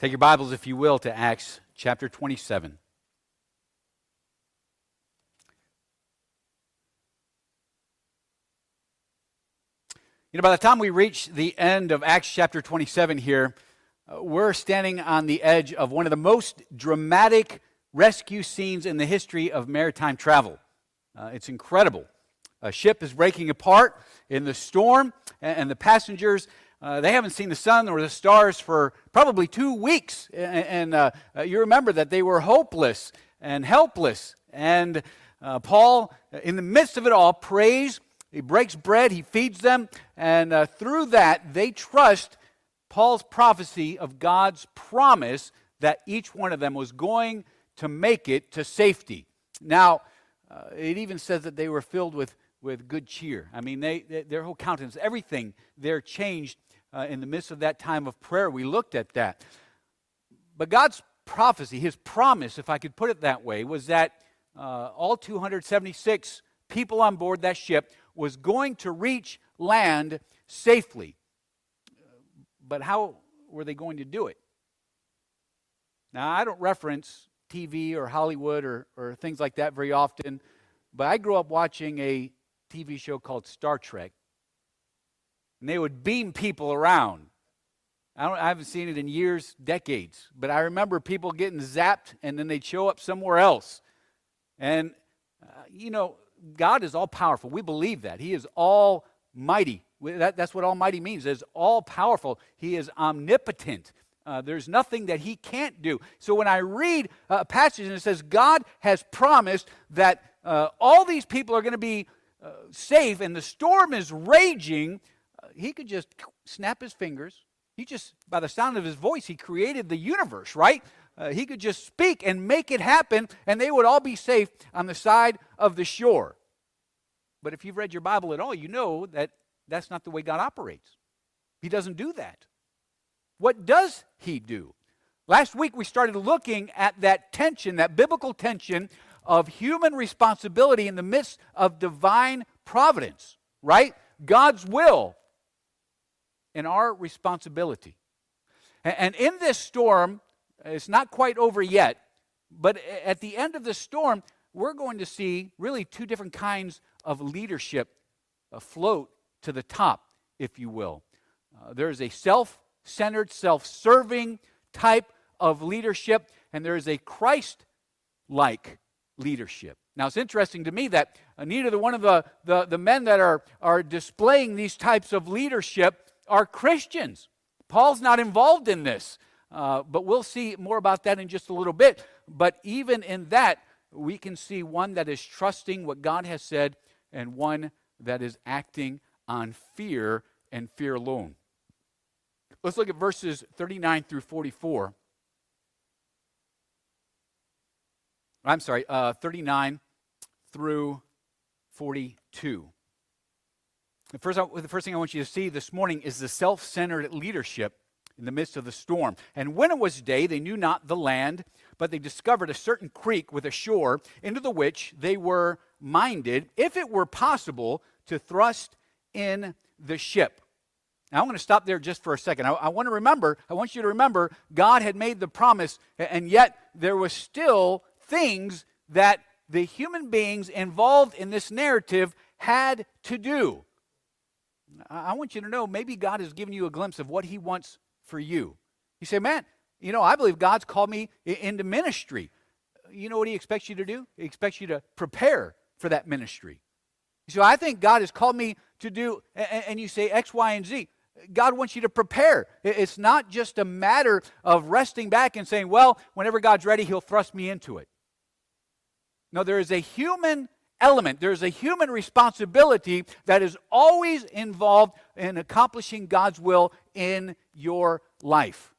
Take your Bibles, if you will, to Acts chapter 27. By the time we reach the end of Acts chapter 27 here, we're standing on the edge of one of the most dramatic rescue scenes in the history of maritime travel. It's incredible. A ship is breaking apart in the storm, and the passengers, they haven't seen the sun or the stars for probably 2 weeks. And you remember that they were hopeless and helpless. And Paul, in the midst of it all, prays. He breaks bread, he feeds them, and through that, they trust Paul's prophecy of God's promise that each one of them was going to make it to safety. Now, it even says that they were filled with good cheer. I mean, their whole countenance, everything there changed in the midst of that time of prayer. We looked at that. But God's prophecy, his promise, if I could put it that way, was that all 276 people on board that ship was going to reach land safely. But how were they going to do it? Now, I don't reference TV or Hollywood or things like that very often, but I grew up watching a TV show called Star Trek, and they would beam people around. I haven't seen it in years, decades, but I remember people getting zapped, and then they'd show up somewhere else. And, God is all-powerful. We believe that. He is almighty. That's what almighty means, is all-powerful. He is omnipotent. There's nothing that he can't do. So when I read a passage and it says God has promised that all these people are going to be safe and the storm is raging, he could just snap his fingers. By the sound of his voice, he created the universe, right? He could just speak and make it happen, and they would all be safe on the side of the shore. But if you've read your Bible at all, you know that that's not the way God operates. He doesn't do that. What does he do? Last week we started looking at that tension, that biblical tension of human responsibility in the midst of divine providence, right? God's will and our responsibility. And in this storm, it's not quite over yet, but at the end of the storm, we're going to see really two different kinds of leadership float to the top, if you will. There's a self-centered, self-serving type of leadership, and there is a Christ-like leadership. Now, it's interesting to me that neither one of the men that are displaying these types of leadership are Christians. Paul's not involved in this. But we'll see more about that in just a little bit. But even in that, we can see one that is trusting what God has said and one that is acting on fear and fear alone. Let's look at verses 39 through 44. I'm sorry, 39 through 42. The first thing I want you to see this morning is the self-centered leadership in the midst of the storm. And when it was day, they knew not the land, but they discovered a certain creek with a shore, into the which they were minded, if it were possible, to thrust in the ship. Now, I'm going to stop there just for a second. I want you to remember, God had made the promise, and yet there was still things that the human beings involved in this narrative had to do. I want you to know, maybe God has given you a glimpse of what he wants for you. You say, man, I believe God's called me into ministry. You know what he expects you to do? He expects you to prepare for that ministry. So I think God has called me to do, and you say X, Y, and Z. God wants you to prepare. It's not just a matter of resting back and saying, well, whenever God's ready, he'll thrust me into it. No, there is a human element. There's a human responsibility that is always involved in accomplishing God's will in your life.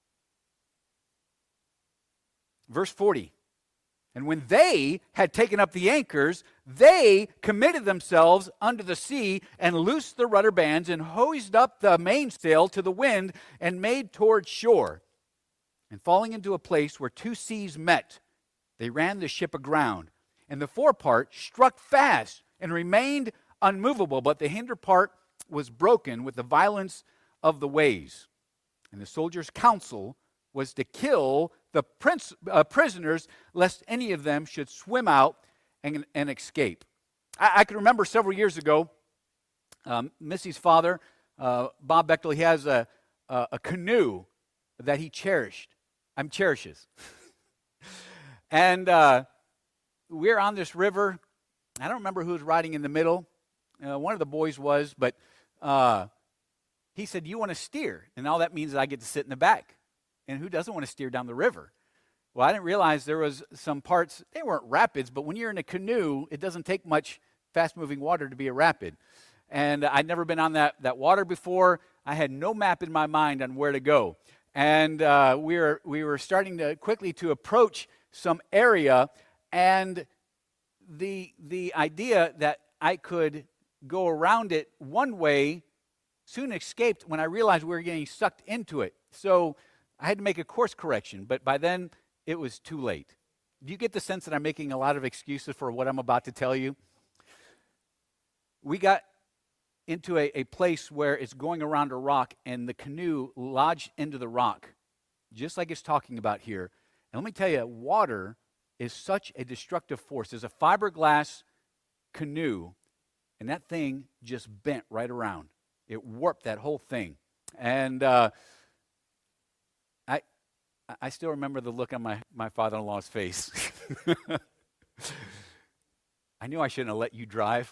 Verse 40. And when they had taken up the anchors, they committed themselves unto the sea and loosed the rudder bands and hoised up the mainsail to the wind and made toward shore. And falling into a place where two seas met, they ran the ship aground. And the forepart struck fast and remained unmovable, but the hinder part was broken with the violence of the waves. And the soldiers' counsel was to kill the prisoners, lest any of them should swim out and escape. I can remember several years ago, Missy's father, Bob Bechtel, he has a canoe that he cherishes. And we're on this river. I don't remember who was riding in the middle. One of the boys was, but he said, "You want to steer?" And all that means is I get to sit in the back. And who doesn't want to steer down the river? Well, I didn't realize there was some parts, they weren't rapids, but when you're in a canoe, it doesn't take much fast-moving water to be a rapid. And I'd never been on that water before. I had no map in my mind on where to go. And we were starting to quickly to approach some area, and the idea that I could go around it one way soon escaped when I realized we were getting sucked into it. So I had to make a course correction, but by then it was too late. Do you get the sense that I'm making a lot of excuses for what I'm about to tell you? We got into a place where it's going around a rock, and the canoe lodged into the rock, just like it's talking about here. And let me tell you, water is such a destructive force. There's a fiberglass canoe, and that thing just bent right around. It warped that whole thing. And I still remember the look on my father-in-law's face. I knew I shouldn't have let you drive.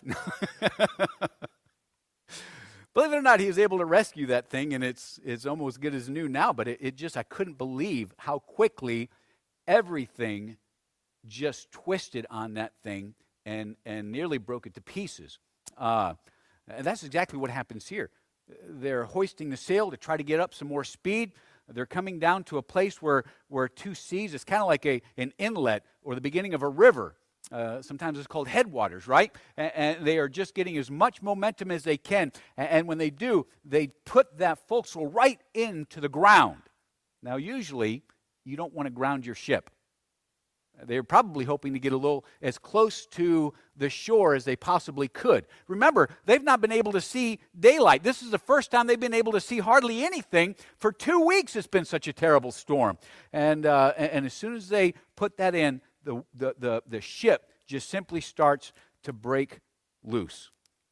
Believe it or not, he was able to rescue that thing, and it's almost good as new now, but it just, I couldn't believe how quickly everything just twisted on that thing and nearly broke it to pieces. And that's exactly what happens here. They're hoisting the sail to try to get up some more speed. They're coming down to a place where two seas, it's kind of like an inlet or the beginning of a river. Sometimes it's called headwaters, right? And they are just getting as much momentum as they can. And when they do, they put that forecastle right into the ground. Now, usually, you don't want to ground your ship. They're probably hoping to get a little as close to the shore as they possibly could. Remember, they've not been able to see daylight. This is the first time they've been able to see hardly anything. For 2 weeks, it's been such a terrible storm. And as soon as they put that in, the ship just simply starts to break loose.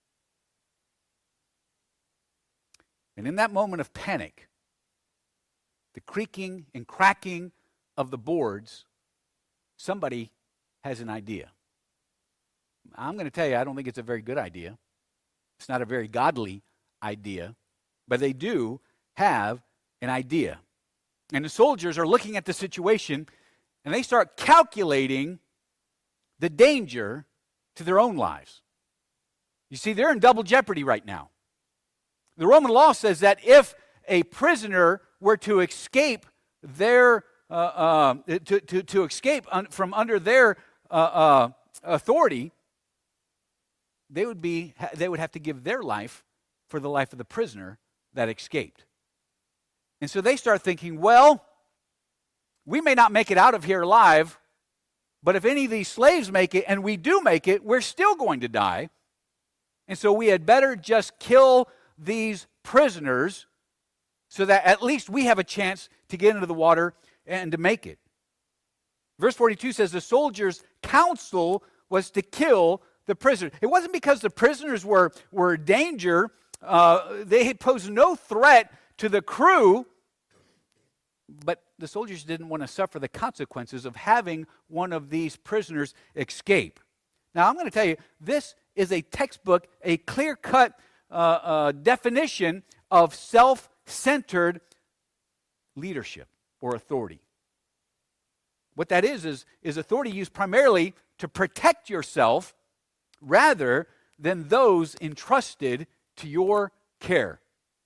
And in that moment of panic, the creaking and cracking of the boards, somebody has an idea. I'm going to tell you, I don't think it's a very good idea. It's not a very godly idea, but they do have an idea. And the soldiers are looking at the situation, and they start calculating the danger to their own lives. You see, they're in double jeopardy right now. The Roman law says that if a prisoner were to escape their to escape from under their authority, they would have to give their life for the life of the prisoner that escaped. And so they start thinking, well, we may not make it out of here alive, but if any of these slaves make it, and we do make it, we're still going to die. And so we had better just kill these prisoners so that at least we have a chance to get into the water and to make it. Verse 42 says the soldiers' counsel was to kill the prisoners. It wasn't because the prisoners were in danger. They had posed no threat to the crew, but the soldiers didn't want to suffer the consequences of having one of these prisoners escape. Now, I'm going to tell you, this is a textbook, a clear-cut definition of self-centered leadership or authority. What that is authority used primarily to protect yourself rather than those entrusted to your care.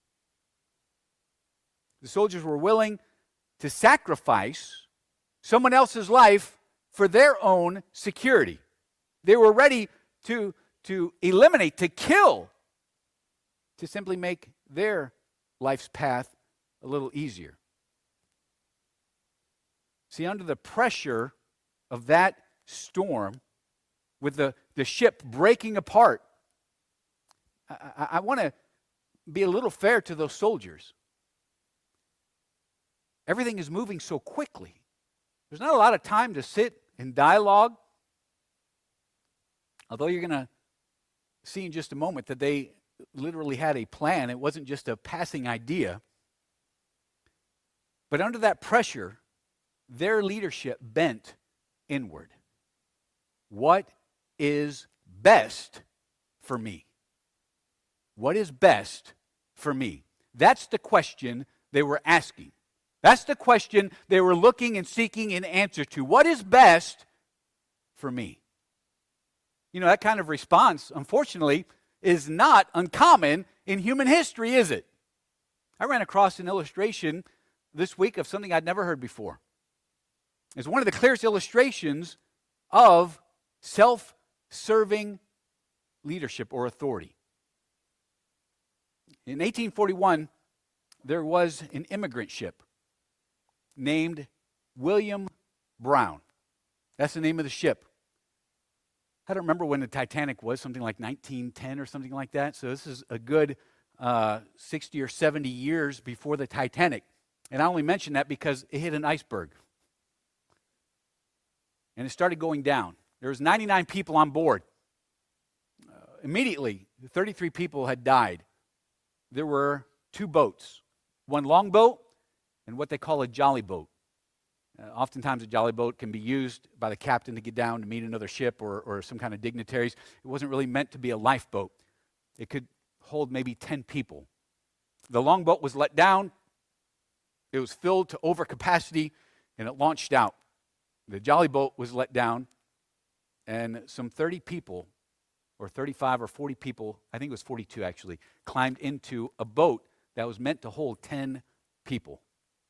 The soldiers were willing to sacrifice someone else's life for their own security. They were ready to eliminate, to kill, to simply make their life's path a little easier. See, under the pressure of that storm, with the ship breaking apart, I want to be a little fair to those soldiers. everything is moving so quickly. There's not a lot of time to sit and dialogue. Although you're going to see in just a moment that they literally had a plan. It wasn't just a passing idea. But under that pressure, their leadership bent inward. What is best for me? What is best for me? That's the question they were asking. That's the question they were looking and seeking an answer to. What is best for me? You know, that kind of response, unfortunately, is not uncommon in human history, is it? I ran across an illustration this week of something I'd never heard before. It's one of the clearest illustrations of self-serving leadership or authority. In 1841, there was an immigrant ship named William Brown. That's the name of the ship. I don't remember when the Titanic was, something like 1910 or something like that. So this is a good 60 or 70 years before the Titanic. And I only mention that because it hit an iceberg. And it started going down. There was 99 people on board. Immediately, 33 people had died. There were 2 boats, one longboat and what they call a jolly boat. Oftentimes a jolly boat can be used by the captain to get down to meet another ship or some kind of dignitaries. It wasn't really meant to be a lifeboat. It could hold maybe 10 people. The longboat was let down. It was filled to over capacity, and it launched out. The jolly boat was let down, and some 30 people, or 35 or 40 people, I think it was 42 actually, climbed into a boat that was meant to hold 10 people.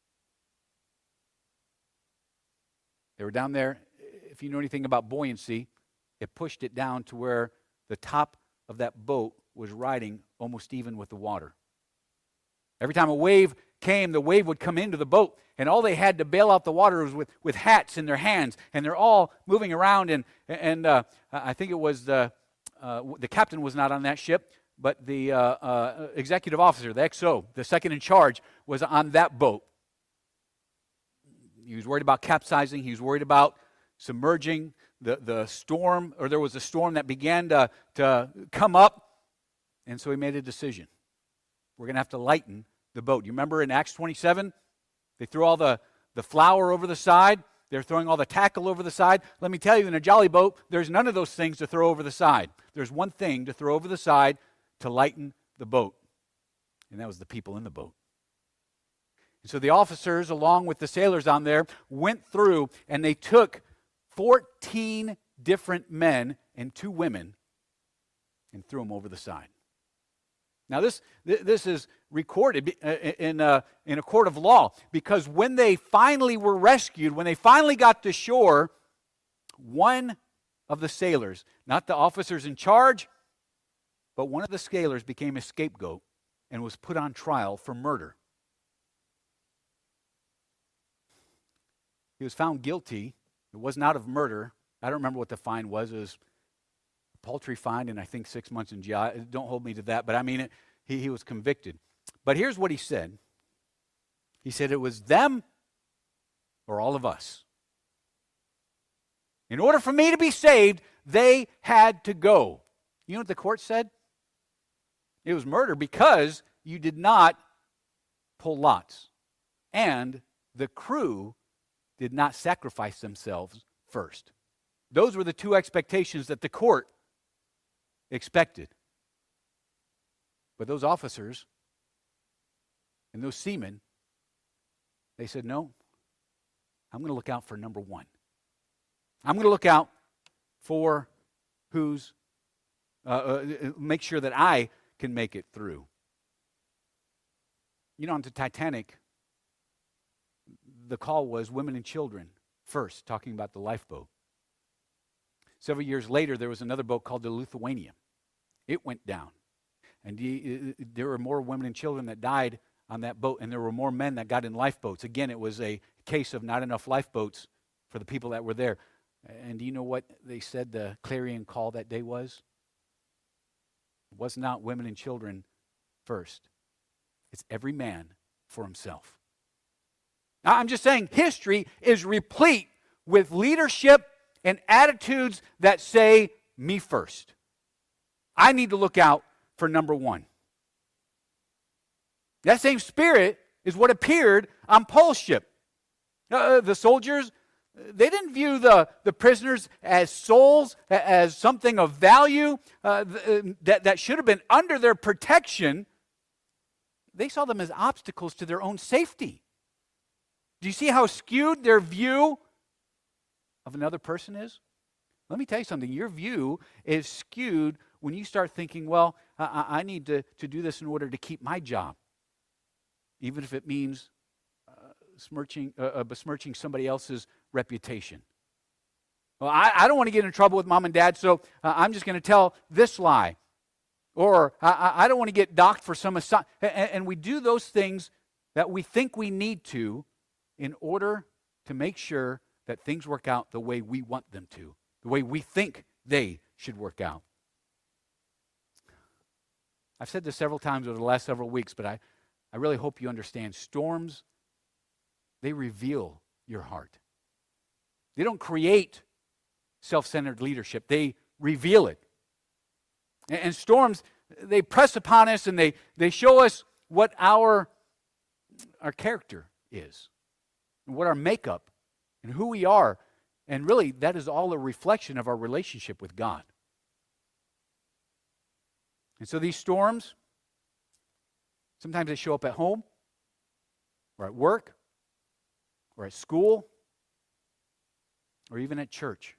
They were down there. If you know anything about buoyancy, it pushed it down to where the top of that boat was riding almost even with the water. Every time a wave came, the wave would come into the boat, and all they had to bail out the water was with hats in their hands, and they're all moving around, and I think it was the captain was not on that ship, but the executive officer, the XO, the second in charge, was on that boat. He was worried about capsizing. He was worried about submerging the storm, or there was a storm that began to come up, and so he made a decision. We're going to have to lighten the boat. You remember in Acts 27, they threw all the flour over the side. They're throwing all the tackle over the side. Let me tell you, in a jolly boat, there's none of those things to throw over the side. There's one thing to throw over the side to lighten the boat, and that was the people in the boat. And so the officers, along with the sailors on there, went through, and they took 14 different men and 2 women and threw them over the side. Now, this is recorded in a court of law, because when they finally were rescued, when they finally got to shore, one of the sailors, not the officers in charge, but one of the sailors became a scapegoat and was put on trial for murder. He was found guilty. It was not of murder. I don't remember what the fine was. It was a paltry fine, and I think 6 months in jail. Don't hold me to that, but I mean, he was convicted. But here's what he said. He said it was them or all of us. In order for me to be saved, they had to go. You know what the court said? It was murder because you did not pull lots. And the crew did not sacrifice themselves first. Those were the 2 expectations that the court expected. But those officers and those seamen, they said, no, I'm going to look out for number 1. I'm going to look out for make sure that I can make it through. You know, on the Titanic, the call was women and children first, talking about the lifeboat. Several years later, there was another boat called the Lithuania. It went down. And there were more women and children that died on that boat, and there were more men that got in lifeboats. Again, it was a case of not enough lifeboats for the people that were there. And do you know what they said the clarion call that day was? It was not women and children first. It's every man for himself. I'm just saying history is replete with leadership and attitudes that say, me first. I need to look out for number one. That same spirit is what appeared on Paul's ship. The soldiers, they didn't view the prisoners as souls, as something of value that should have been under their protection. They saw them as obstacles to their own safety. Do you see how skewed their view of another person is? Let me tell you something. Your view is skewed when you start thinking, well, I need to do this in order to keep my job, even if it means besmirching somebody else's reputation. Well, I don't want to get in trouble with mom and dad, so I'm just going to tell this lie. Or I don't want to get docked for some assignment. And we do those things that we think we need to in order to make sure that things work out the way we want them to, the way we think they should work out. I've said this several times over the last several weeks, but I really hope you understand. Storms, they reveal your heart. They don't create self-centered leadership. They reveal it. And storms, they press upon us and they show us what our character is, and what our makeup, and who we are. And really, that is all a reflection of our relationship with God. And so these storms, sometimes they show up at home, or at work, or at school, or even at church.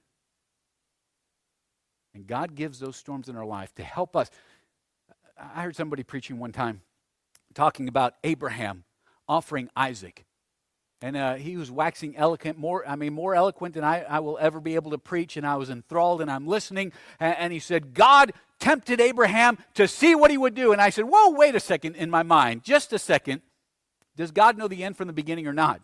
And God gives those storms in our life to help us. I heard somebody preaching one time talking about Abraham offering Isaac. And he was waxing eloquent, more eloquent than I will ever be able to preach. And I was enthralled and I'm listening. And he said, God tempted Abraham to see what he would do. And I said, whoa, wait a second, in my mind, just a second. Does God know the end from the beginning or not?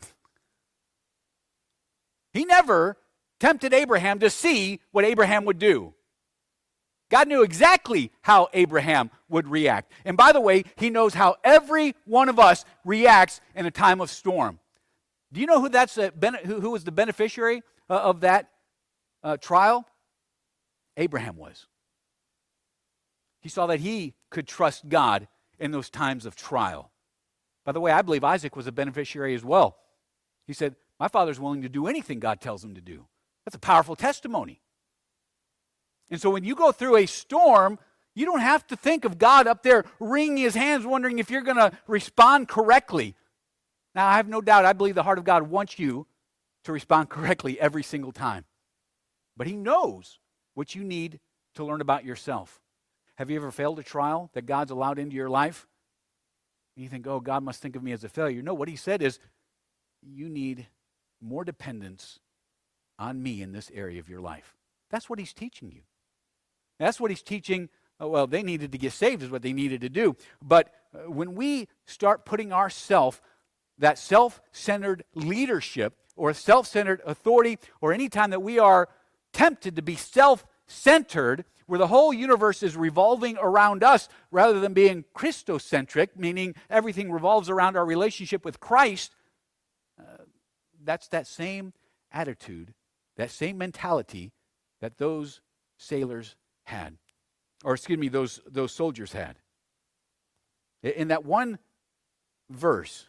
He never tempted Abraham to see what Abraham would do. God knew exactly how Abraham would react. And by the way, he knows how every one of us reacts in a time of storm. Do you know who was the beneficiary of that trial? Abraham was. He saw that he could trust God in those times of trial. By the way, I believe Isaac was a beneficiary as well. He said, my father's willing to do anything God tells him to do. That's a powerful testimony. And so when you go through a storm, you don't have to think of God up there wringing his hands, wondering if you're going to respond correctly. Now, I have no doubt, I believe the heart of God wants you to respond correctly every single time. But he knows what you need to learn about yourself. Have you ever failed a trial that God's allowed into your life? And you think, oh, God must think of me as a failure. No, what he said is, you need more dependence on me in this area of your life. That's what he's teaching you. That's what he's teaching. Well, they needed to get saved is what they needed to do. But when we start putting that self-centered leadership or self-centered authority, or any time that we are tempted to be self-centered, where the whole universe is revolving around us rather than being Christocentric, meaning everything revolves around our relationship with Christ, that's that same attitude, that same mentality that those sailors had. Or excuse me, those soldiers had. In that one verse,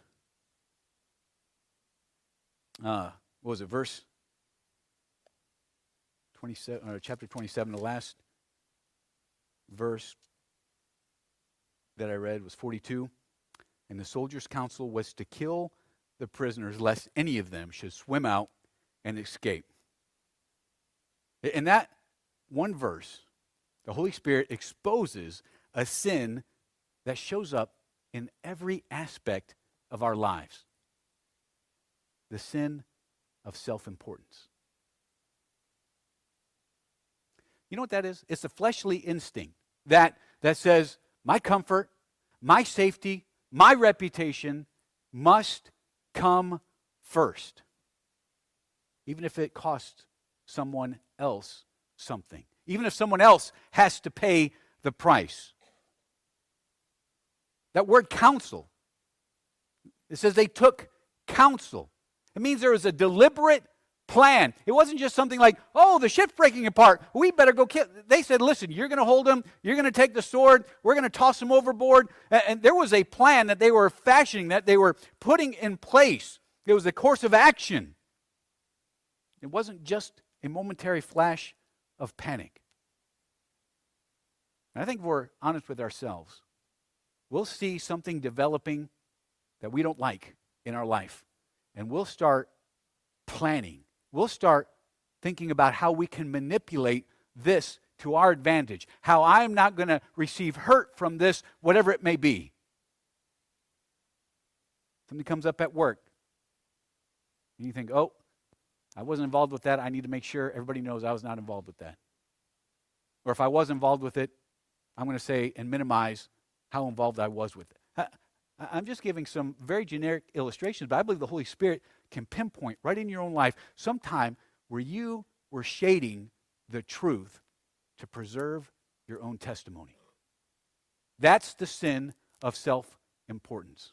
what was it, verse 27, or chapter 27, the last verse that I read was 42. And the soldiers' counsel was to kill the prisoners, lest any of them should swim out and escape. In that one verse, the Holy Spirit exposes a sin that shows up in every aspect of our lives. The sin of self-importance. You know what that is? It's a fleshly instinct that says, my comfort, my safety, my reputation must come first, even if it costs someone else something, even if someone else has to pay the price. That word counsel, it says they took counsel. It means there was a deliberate plan. It wasn't just something like, oh, the ship's breaking apart. We better go kill. They said, listen, you're going to hold him. You're going to take the sword. We're going to toss him overboard. And there was a plan that they were fashioning, that they were putting in place. It was a course of action. It wasn't just a momentary flash of panic. And I think if we're honest with ourselves, we'll see something developing that we don't like in our life. And we'll start planning. We'll start thinking about how we can manipulate this to our advantage, how I'm not going to receive hurt from this, whatever it may be. Something comes up at work, and you think, oh, I wasn't involved with that. I need to make sure everybody knows I was not involved with that. Or if I was involved with it, I'm going to say and minimize how involved I was with it. I'm just giving some very generic illustrations, but I believe the Holy Spirit can pinpoint right in your own life sometime where you were shading the truth to preserve your own testimony. That's the sin of self-importance.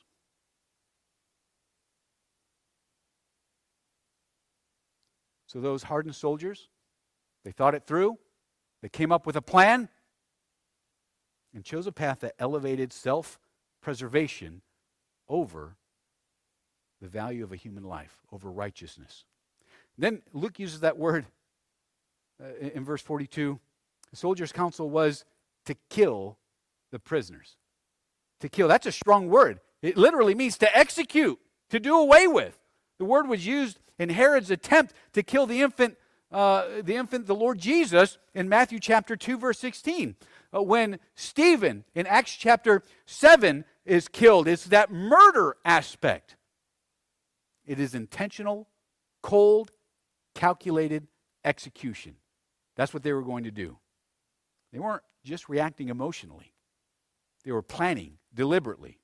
So those hardened soldiers, they thought it through. They came up with a plan and chose a path that elevated self-preservation over the value of a human life, over righteousness. Then Luke uses that word in verse 42. The soldiers' counsel was to kill the prisoners. To kill, that's a strong word. It literally means to execute, to do away with. The word was used in Herod's attempt to kill the infant, the Lord Jesus, in Matthew chapter 2, verse 16. When Stephen, in Acts chapter 7, is killed, it's that murder aspect. It is intentional, cold, calculated execution. That's what they were going to do. They weren't just reacting emotionally. They were planning deliberately.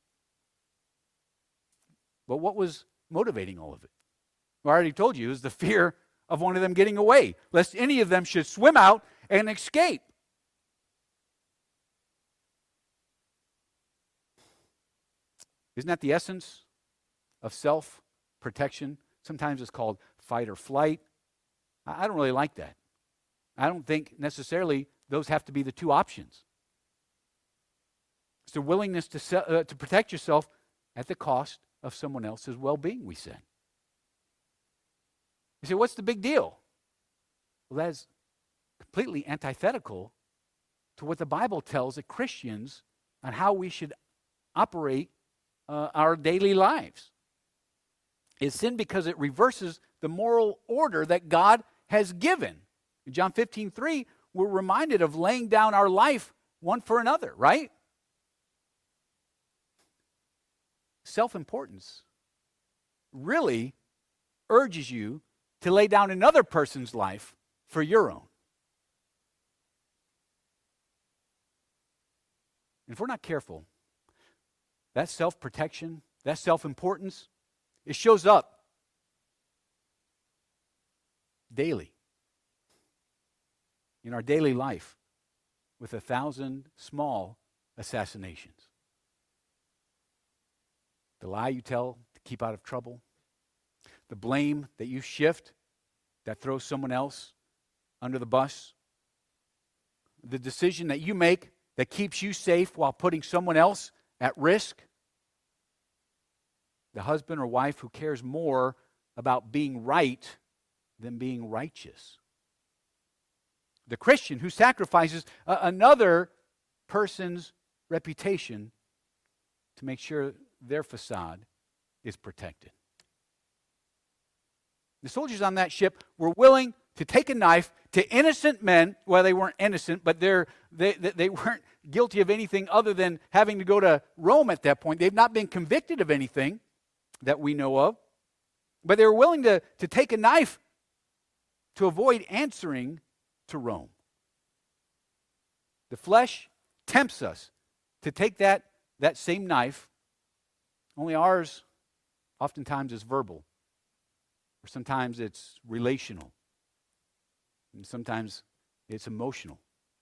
But what was motivating all of it? Well, I already told you, it was the fear of one of them getting away, lest any of them should swim out and escape. Isn't that the essence of self-protection? Sometimes it's called fight or flight. I don't really like that. I don't think necessarily those have to be the two options. It's the willingness to protect yourself at the cost of someone else's well-being, we said. You say, what's the big deal? Well, that is completely antithetical to what the Bible tells the Christians on how we should operate our daily lives. It's sin because it reverses the moral order that God has given. In John 15:3, we're reminded of laying down our life one for another, right? Self-importance really urges you to lay down another person's life for your own. And if we're not careful, that self-protection, that self-importance, it shows up daily in our daily life with 1,000 small assassinations. The lie you tell to keep out of trouble, the blame that you shift that throws someone else under the bus, the decision that you make that keeps you safe while putting someone else at risk, the husband or wife who cares more about being right than being righteous, the Christian who sacrifices another person's reputation to make sure their facade is protected. The soldiers on that ship were willing to take a knife to innocent men. Well, they weren't innocent, but they weren't guilty of anything other than having to go to Rome at that point. They've not been convicted of anything that we know of. But they were willing to take a knife to avoid answering to Rome. The flesh tempts us to take that same knife, only ours oftentimes is verbal. Or sometimes it's relational. And sometimes it's emotional.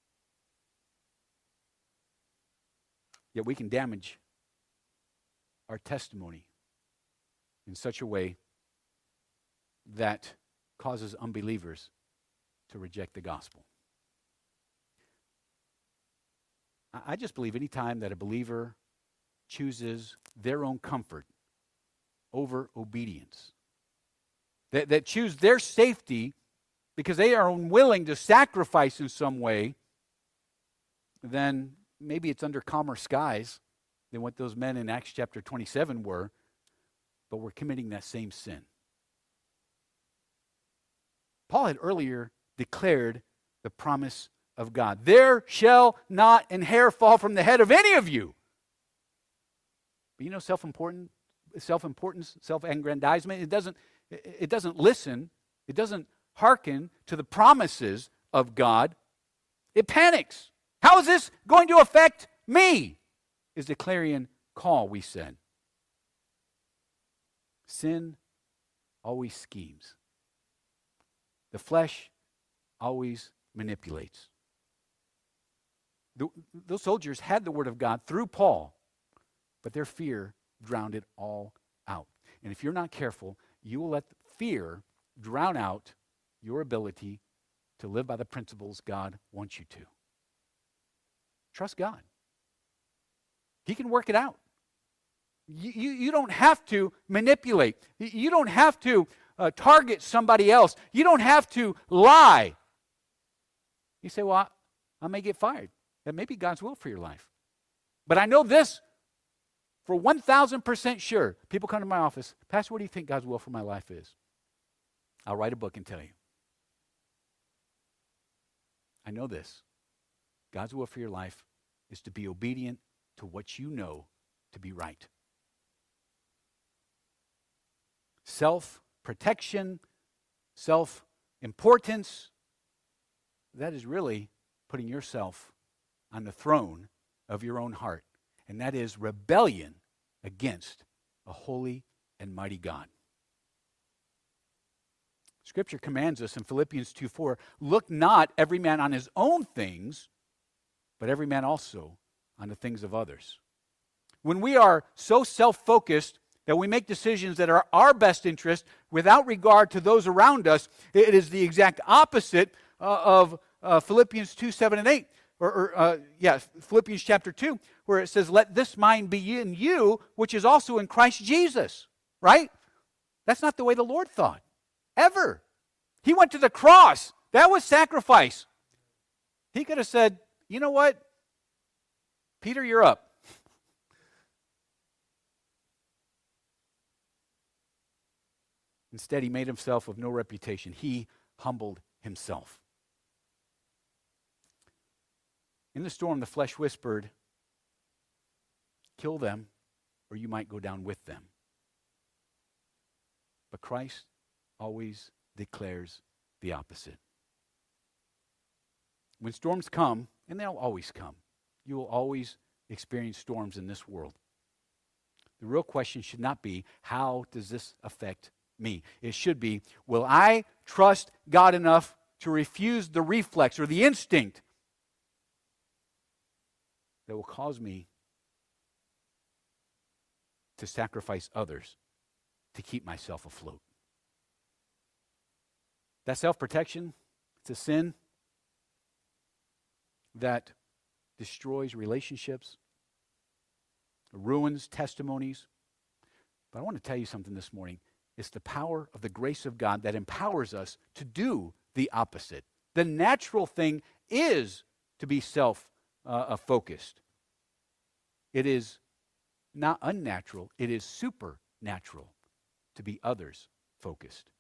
Yet we can damage our testimony in such a way that causes unbelievers to reject the gospel. I just believe any time that a believer chooses their own comfort over obedience, that choose their safety because they are unwilling to sacrifice in some way, then maybe it's under calmer skies than what those men in Acts chapter 27 were, but we're committing that same sin. Paul had earlier declared the promise of God. There shall not an hair fall from the head of any of you. But you know, self-importance, self-aggrandizement, it doesn't listen, it doesn't hearken to the promises of God. It panics. How is this going to affect me? Is the clarion call, we said. Sin always schemes. The flesh always manipulates. Those soldiers had the word of God through Paul, but their fear drowned it all out. And if you're not careful, you will let fear drown out your ability to live by the principles God wants you to. Trust God. He can work it out. You don't have to manipulate. You don't have to target somebody else. You don't have to lie. You say, well, I may get fired. That may be God's will for your life. But I know this for 1,000% sure. People come to my office, Pastor, what do you think God's will for my life is? I'll write a book and tell you. I know this. God's will for your life is to be obedient to what you know to be right. Self-protection, self-importance, that is really putting yourself on the throne of your own heart. And that is rebellion against a holy and mighty God. Scripture commands us in Philippians 2:4, look not every man on his own things, but every man also on the things of others. When we are so self-focused that we make decisions that are our best interest without regard to those around us, it is the exact opposite of Philippians 2:7-8. Philippians chapter 2, where it says, let this mind be in you, which is also in Christ Jesus, right? That's not the way the Lord thought, ever. He went to the cross. That was sacrifice. He could have said, you know what? Peter, you're up. Instead, he made himself of no reputation. He humbled himself. In the storm, the flesh whispered, kill them, or you might go down with them. But Christ always declares the opposite. When storms come, and they'll always come, you will always experience storms in this world. The real question should not be, how does this affect me? It should be, will I trust God enough to refuse the reflex or the instinct that will cause me to sacrifice others to keep myself afloat? That self-protection, it's a sin that destroys relationships, ruins testimonies. But I want to tell you something this morning. It's the power of the grace of God that empowers us to do the opposite. The natural thing is to be self-focused. It is not unnatural, it is supernatural to be others-focused.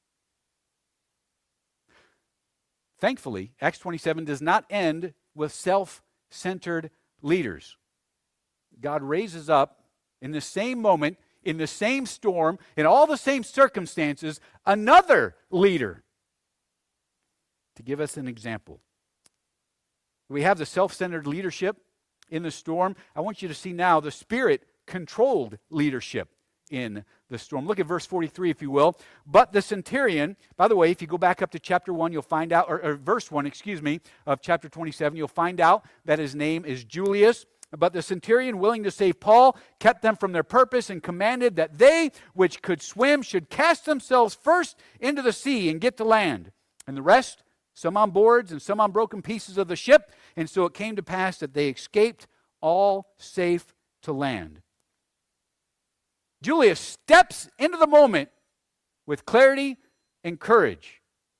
Thankfully, Acts 27 does not end with self-centered leaders. God raises up in the same moment, in the same storm, in all the same circumstances, another leader to give us an example. We have the self-centered leadership in the storm. I want you to see now the Spirit-controlled leadership in the storm. Look at verse 43, if you will. But the centurion, by the way, if you go back up to chapter 1, you'll find out, or verse 1, of chapter 27, you'll find out that his name is Julius. But the centurion, willing to save Paul, kept them from their purpose and commanded that they which could swim should cast themselves first into the sea and get to land, and the rest, some on boards and some on broken pieces of the ship. And so it came to pass that they escaped all safe to land. Julius steps into the moment with clarity and courage.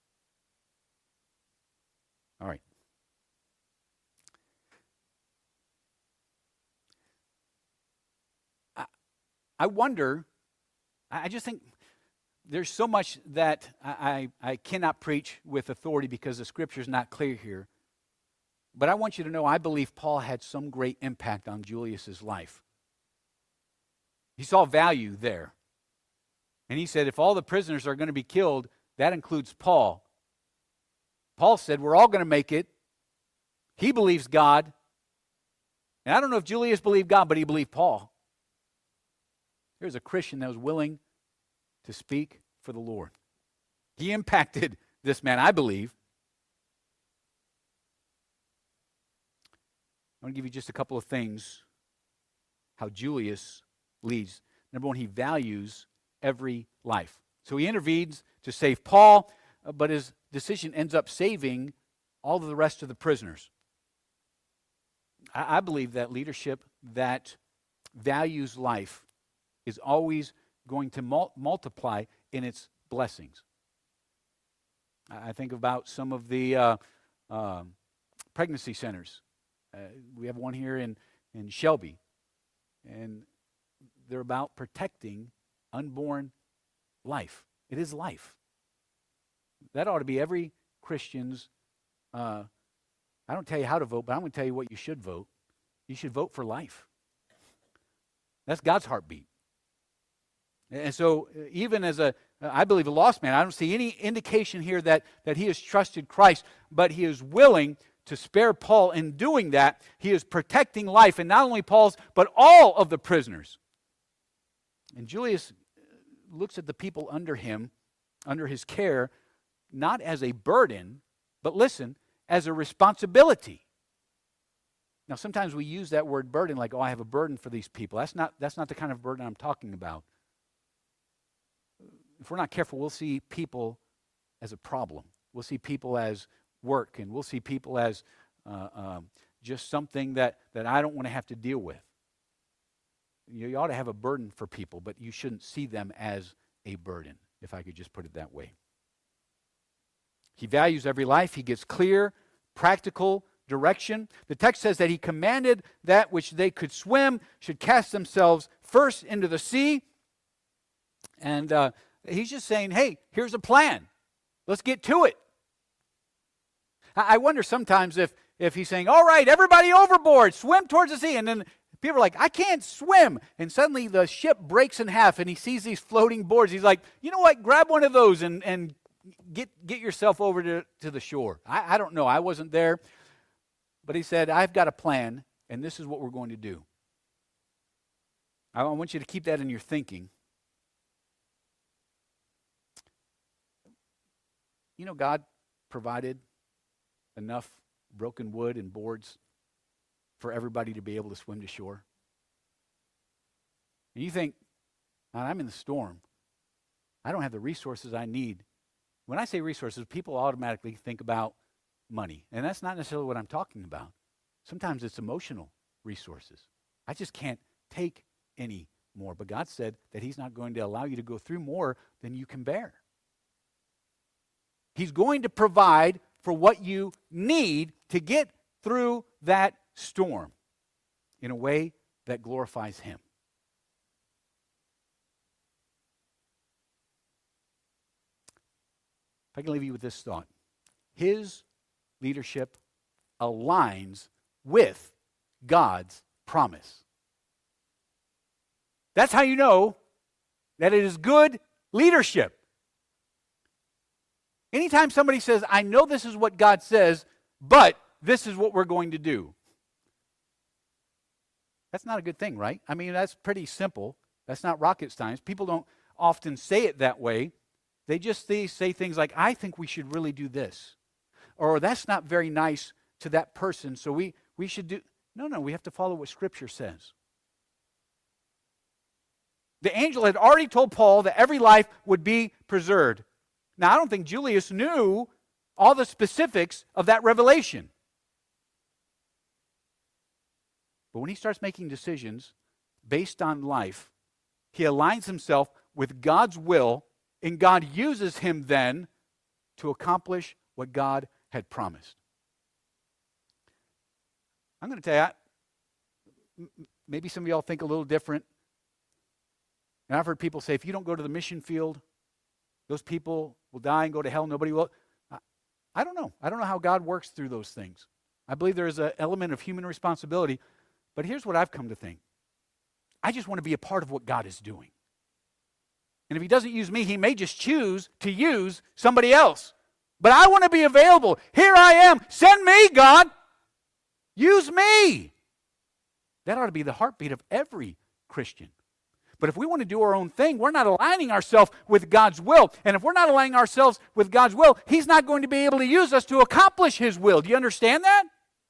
All right. I wonder, I just think there's so much that I cannot preach with authority because the Scripture is not clear here. But I want you to know I believe Paul had some great impact on Julius's life. He saw value there. And he said, if all the prisoners are going to be killed, that includes Paul. Paul said, we're all going to make it. He believes God. And I don't know if Julius believed God, but he believed Paul. Here's a Christian that was willing to speak for the Lord. He impacted this man, I believe. I want to give you just a couple of things, how Julius leads. Number one, he values every life. So he intervenes to save Paul, but his decision ends up saving all of the rest of the prisoners. I believe that leadership that values life is always going to multiply in its blessings. I think about some of the pregnancy centers. We have one here in Shelby, and they're about protecting unborn life. It is life. That ought to be every Christian's, I don't tell you how to vote, but I'm going to tell you what you should vote. You should vote for life. That's God's heartbeat. And so even as I believe a lost man, I don't see any indication here that he has trusted Christ, but he is willing to spare Paul. In doing that, he is protecting life, and not only Paul's, but all of the prisoners. And Julius looks at the people under him, under his care, not as a burden, but listen, as a responsibility. Now, sometimes we use that word burden like, oh, I have a burden for these people. That's not the kind of burden I'm talking about. If we're not careful, we'll see people as a problem. We'll see people as work, and we'll see people as just something that I don't want to have to deal with. You ought to have a burden for people, but you shouldn't see them as a burden, if I could just put it that way. He values every life. He gives clear, practical direction. The text says that he commanded that which they could swim should cast themselves first into the sea. And he's just saying, hey, here's a plan. Let's get to it. I wonder sometimes if he's saying, all right, everybody overboard, swim towards the sea. And then people are like, I can't swim. And suddenly the ship breaks in half and he sees these floating boards. He's like, you know what, grab one of those and get yourself over to the shore. I don't know. I wasn't there. But he said, I've got a plan, and this is what we're going to do. I want you to keep that in your thinking. You know, God provided enough broken wood and boards for everybody to be able to swim to shore. And you think, I'm in the storm. I don't have the resources I need. When I say resources, people automatically think about money. And that's not necessarily what I'm talking about. Sometimes it's emotional resources. I just can't take any more. But God said that he's not going to allow you to go through more than you can bear. He's going to provide for what you need to get through that storm in a way that glorifies him. If I can leave you with this thought. His leadership aligns with God's promise. That's how you know that it is good leadership. Anytime somebody says, I know this is what God says, but this is what we're going to do. That's not a good thing, right? I mean, that's pretty simple. That's not rocket science. People don't often say it that way. They just say things like, I think we should really do this. Or that's not very nice to that person, so we should do. No, we have to follow what Scripture says. The angel had already told Paul that every life would be preserved. Now, I don't think Julius knew all the specifics of that revelation. But when he starts making decisions based on life, he aligns himself with God's will, and God uses him then to accomplish what God had promised. I'm going to tell you, maybe some of y'all think a little different. And I've heard people say, if you don't go to the mission field, those people will die and go to hell. Nobody will. I don't know. I don't know how God works through those things. I believe there is an element of human responsibility. But here's what I've come to think. I just want to be a part of what God is doing. And if he doesn't use me, he may just choose to use somebody else. But I want to be available. Here I am. Send me, God. Use me. That ought to be the heartbeat of every Christian. But if we want to do our own thing, we're not aligning ourselves with God's will. And if we're not aligning ourselves with God's will, he's not going to be able to use us to accomplish his will. Do you understand that?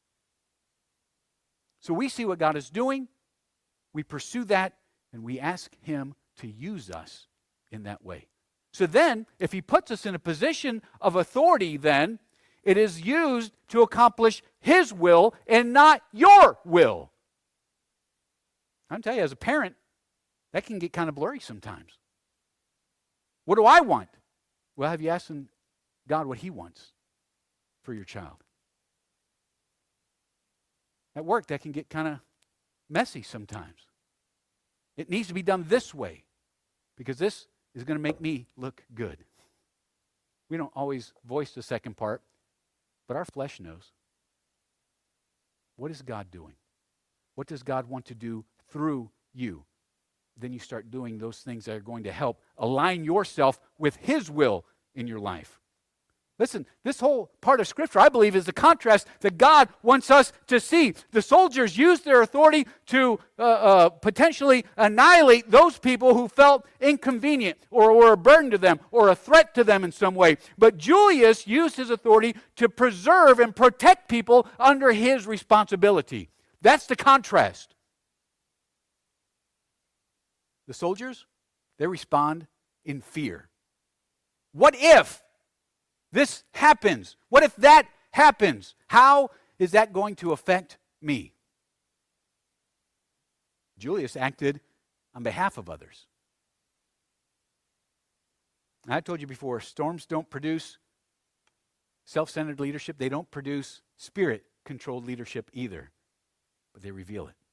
So we see what God is doing, we pursue that, and we ask him to use us in that way. So then, if he puts us in a position of authority, then it is used to accomplish his will and not your will. I'm telling you, as a parent, that can get kind of blurry sometimes. What do I want? Well, have you asked God what he wants for your child? At work, that can get kind of messy sometimes. It needs to be done this way because this is going to make me look good. We don't always voice the second part, but our flesh knows. What is God doing? What does God want to do through you? Then you start doing those things that are going to help align yourself with his will in your life. Listen, this whole part of Scripture, I believe, is the contrast that God wants us to see. The soldiers used their authority to potentially annihilate those people who felt inconvenient or were a burden to them or a threat to them in some way. But Julius used his authority to preserve and protect people under his responsibility. That's the contrast. The soldiers, they respond in fear. What if this happens? What if that happens? How is that going to affect me? Julius acted on behalf of others. I told you before, storms don't produce self-centered leadership. They don't produce spirit-controlled leadership either, but they reveal it.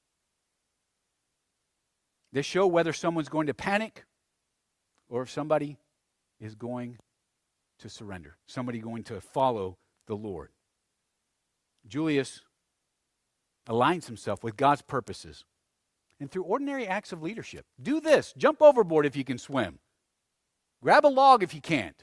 They show whether someone's going to panic or if somebody is going to surrender, somebody going to follow the Lord. Julius aligns himself with God's purposes. And through ordinary acts of leadership, do this. Jump overboard if you can swim. Grab a log if you can't.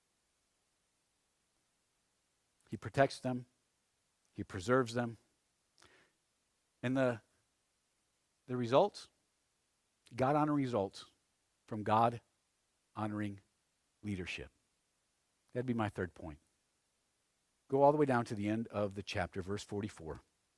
He protects them. He preserves them. And the results? God-honoring results from God-honoring leadership. That'd be my third point. Go all the way down to the end of the chapter, verse 44.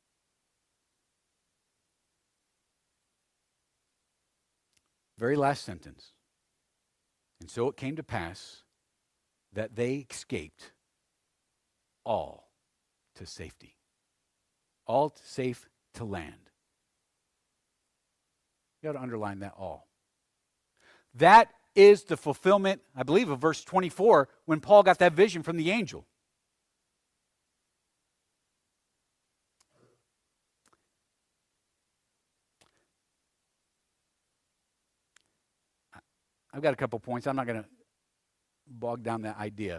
Very last sentence. And so it came to pass that they escaped all to safety. All safe to land. You ought to underline that all. That is the fulfillment, I believe, of verse 24 when Paul got that vision from the angel. I've got a couple points. I'm not going to bog down that idea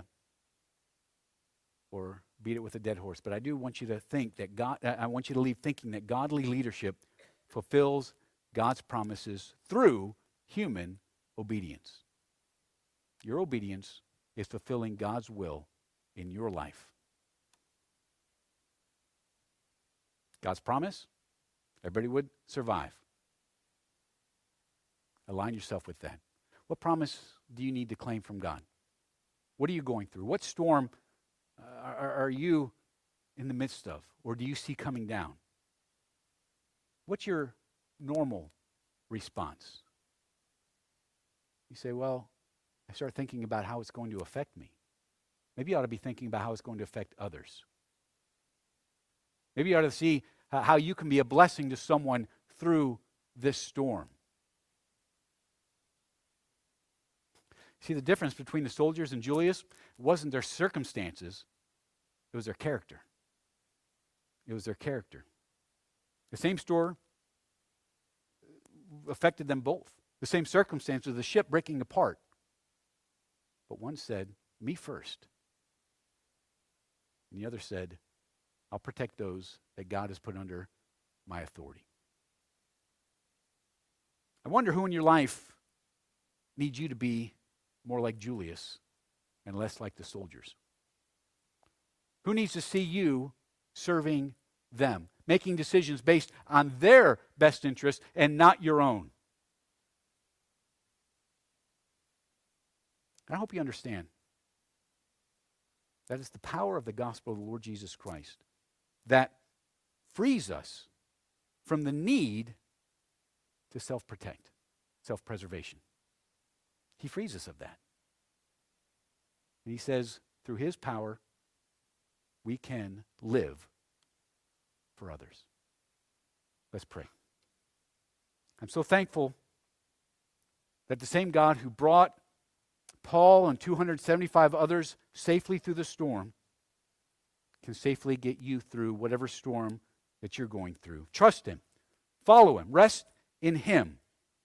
or beat it with a dead horse, but I do want you to think that I want you to leave thinking that godly leadership fulfills God's promises through human obedience. Your obedience is fulfilling God's will in your life. God's promise, everybody would survive. Align yourself with that. What promise do you need to claim from God? What are you going through? What storm are you in the midst of, or do you see coming down? What's your normal response? You say, well, I start thinking about how it's going to affect me. Maybe you ought to be thinking about how it's going to affect others. Maybe you ought to see how you can be a blessing to someone through this storm. See, the difference between the soldiers and Julius wasn't their circumstances, it was their character. It was their character. The same storm affected them both. The same circumstances, the ship breaking apart. But one said, me first. And the other said, I'll protect those that God has put under my authority. I wonder who in your life needs you to be more like Julius and less like the soldiers. Who needs to see you serving them, making decisions based on their best interest and not your own? And I hope you understand that it's the power of the gospel of the Lord Jesus Christ that frees us from the need to self-protect, self-preservation. He frees us of that. And he says, through his power, we can live for others. Let's pray. I'm so thankful that the same God who brought Paul and 275 others safely through the storm can safely get you through whatever storm that you're going through. Trust him. Follow him. Rest in him.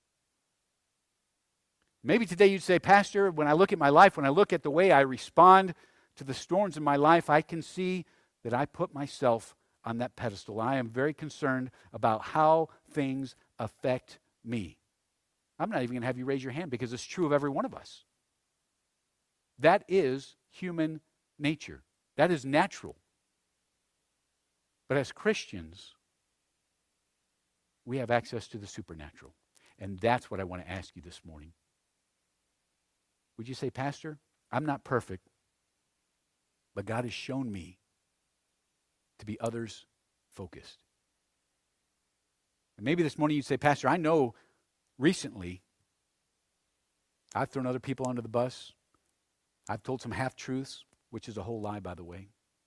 Maybe today you'd say, Pastor, when I look at my life, when I look at the way I respond to the storms in my life, I can see that I put myself on that pedestal. I am very concerned about how things affect me. I'm not even going to have you raise your hand because it's true of every one of us. That is human nature. That is natural. But as Christians, we have access to the supernatural. And that's what I want to ask you this morning. Would you say, Pastor, I'm not perfect, but God has shown me to be others focused. And maybe this morning you'd say, Pastor, I know recently I've thrown other people under the bus. I've told some half-truths, which is a whole lie, by the way.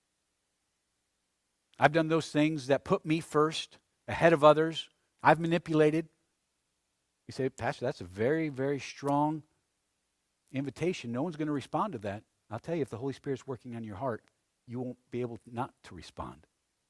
I've done those things that put me first, ahead of others. I've manipulated. You say, Pastor, that's a very, very strong invitation. No one's going to respond to that. I'll tell you, if the Holy Spirit's working on your heart, you won't be able not to respond.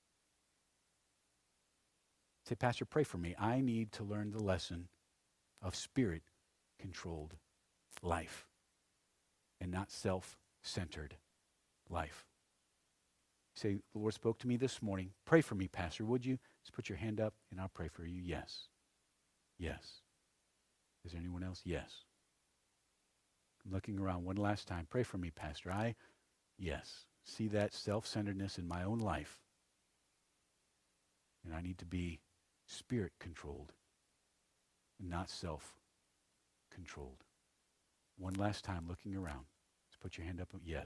Say, Pastor, pray for me. I need to learn the lesson of spirit-controlled life and not self-centered life. Say, the Lord spoke to me this morning. Pray for me, Pastor. Would you? Just put your hand up and I'll pray for you. Yes. Yes. Is there anyone else? Yes. I'm looking around one last time. Pray for me, Pastor. Yes. See that self-centeredness in my own life. And I need to be spirit-controlled and not self-controlled. One last time looking around. Just put your hand up. Yes.